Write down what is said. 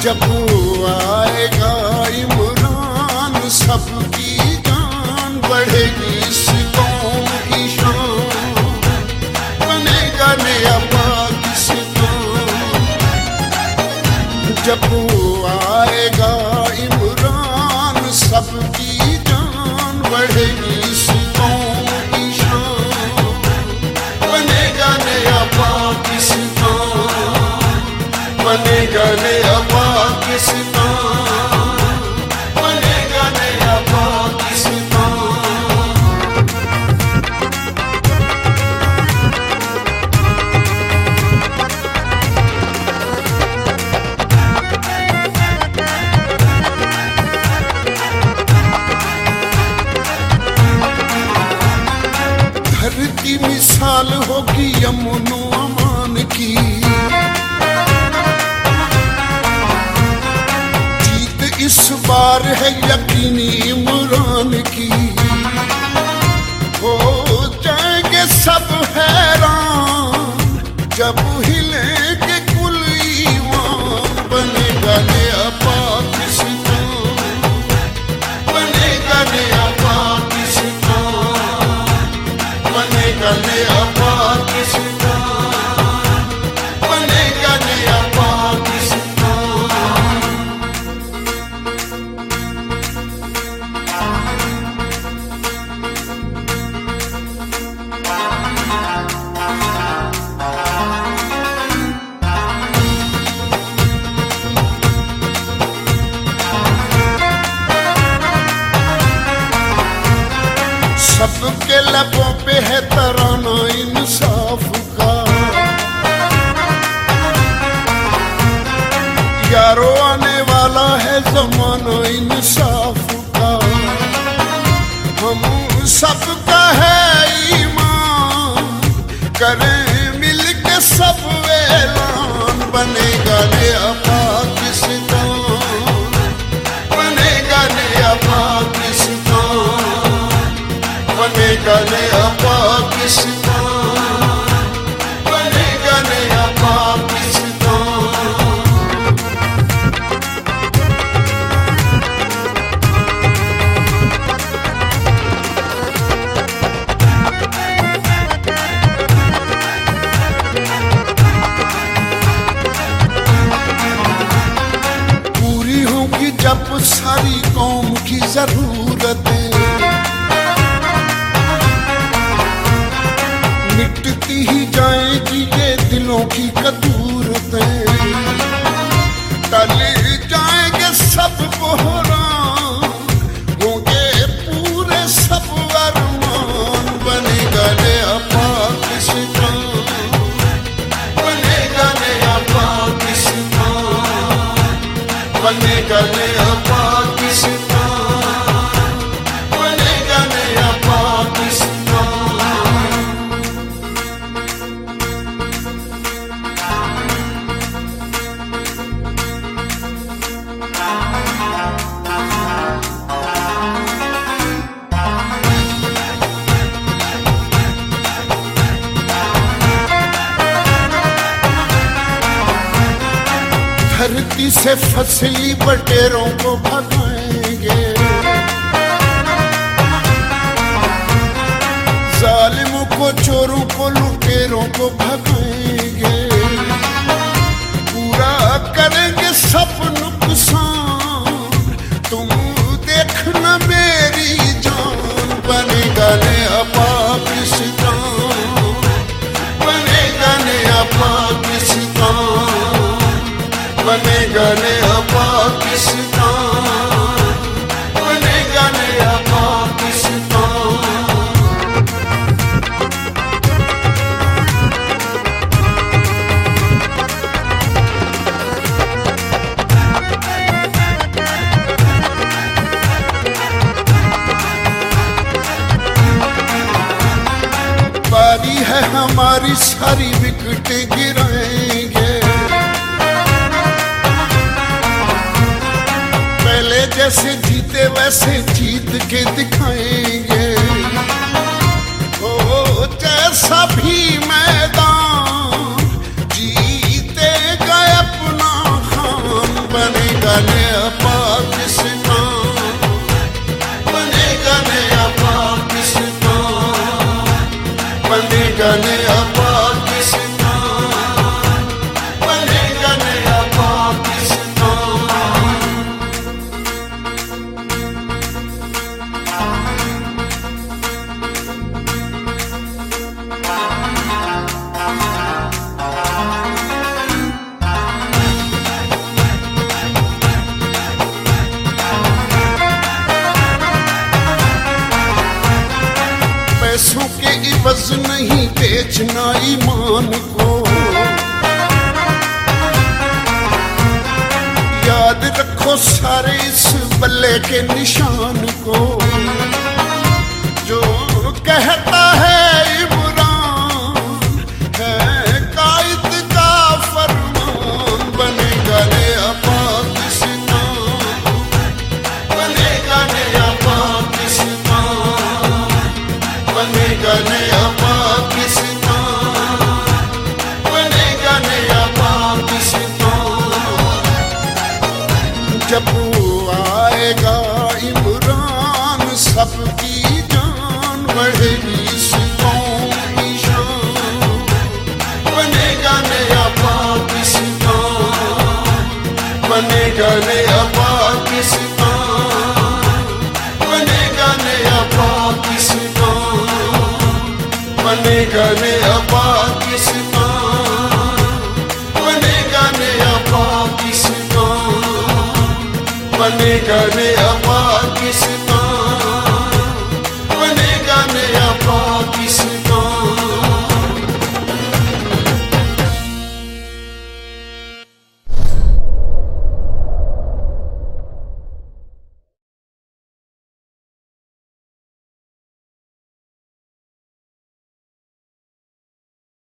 जब आएगा इमरान सबकी जान बढ़ेगी, इस कौम की शान बनेगा नया पाकिस्तान। जब आएगा इमरान सबकी जान बढ़ेगी, इस कौम की शान बनेगा नया पाकिस्तान, बनेगा नया पाकिस्तान, बनेगा नया पाकिस्तान। धरती मिसाल होगी अमन व अमान की, इस बार है यकीनी इमरान की। हो जाएंगे सब हैरान जब हिलेंगे कुल ईमान, बनेगा नया पाकिस्तान, बनेगा नया पाकिस्तान, बनेगा नया पाकिस्तान, बनेगा नया पाकिस्तान। सबके लबों पे है तराना इंसाफ का, यारों आने वाला है ज़माना इंसाफ का। हम सबका है ईमान, करें मिल के सब ऐलान, बनेगा नया पाकिस्तान, बनेगा नया पाकिस्तान, बनेगा नया पाकिस्तान, बनेगा नया पाकिस्तान। पूरी होगी जब सारी कौम की जरूरतें, मिटती ही जाएगी ये दिलों की कदूरतें, टल जाएंगे सब बहरान, होंगे पूरे सब अरमान, बनेगा नया पाकिस्तान, बनेगा नया पाकिस्तान, बनेगा नया पाकिस्तान, बनेगा नया पाकिस्तान। धरती से फसली बटेरों को भगाएंगे, जालिमों को चोरों को लुटेरों को भगाएंगे, पूरा करेंगे सब नुकसान, तुम देखना मेरी जान, बनेगा नया पाकिस्तान, बनेगा नया पाकिस्तान, बनेगा नया पाकिस्तान, बनेगा नया पाकिस्तान। बारी है हमारी सारी विकेटें गिराएंगे, जैसे जीते वैसे जीत के दिखाएंगे, हो जैसा भी मैदान जीतेगा अपना खान, बने बनेगा नया पाकिस्तान, बनेगा नया पाकिस्तान। पैसों के इवज नहीं बेचना ईमान को, याद रखो सारे इस बल्ले के निशान को। जो कहता है इमरान है कायद का फरमान, बनेगा नया पाकिस्तान, बनेगा नया पाकिस्तान, बनेगा नया पाकिस्तान, बनेगा नया पाकिस्तान। जब आएगा इमरान सबकी जान बढ़ेगी इस कौम की शान, बनेगा नया पाकिस्तान, बनेगा नया पाकिस्तान, बनेगा नया पाकिस्तान, बनेगा नया पाकिस्तान, बनेगा नया पाकिस्तान, बनेगा नया पाकिस्तान।